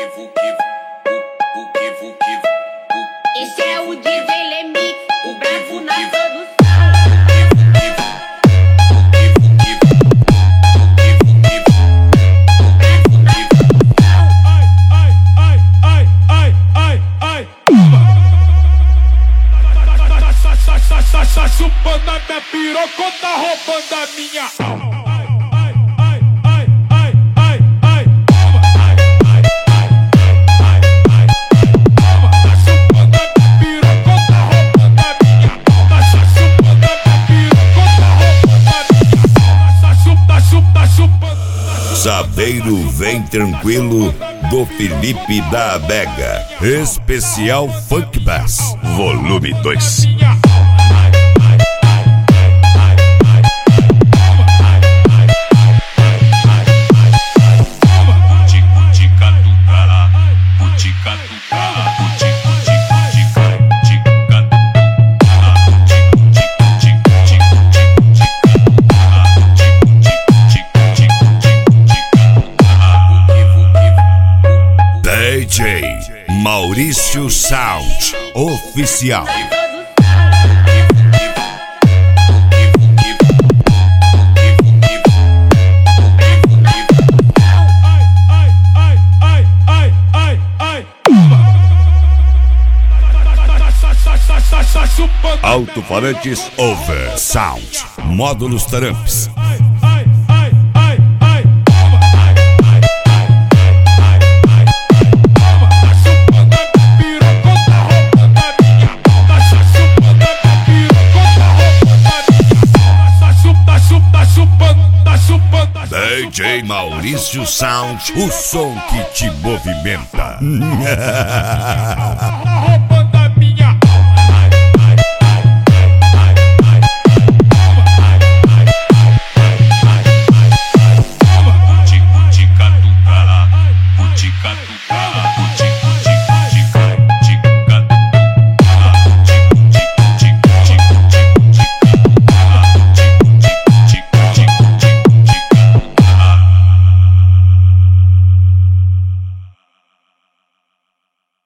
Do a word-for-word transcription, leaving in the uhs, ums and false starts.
Esse é o D J Lemix, o bravo na produção. Ai, ai, ai, ai, ai, ai. Tá chupando a minha piroca ou tá roubando a minha alma? Sabeiro Vem Tranquilo, do Felipe da Adega. Especial Funk Bass, volume dois. D J Maurício Sound Oficial. Alto-falantes over sound, módulos tramps. D J Maurício Sound, o som que te movimenta.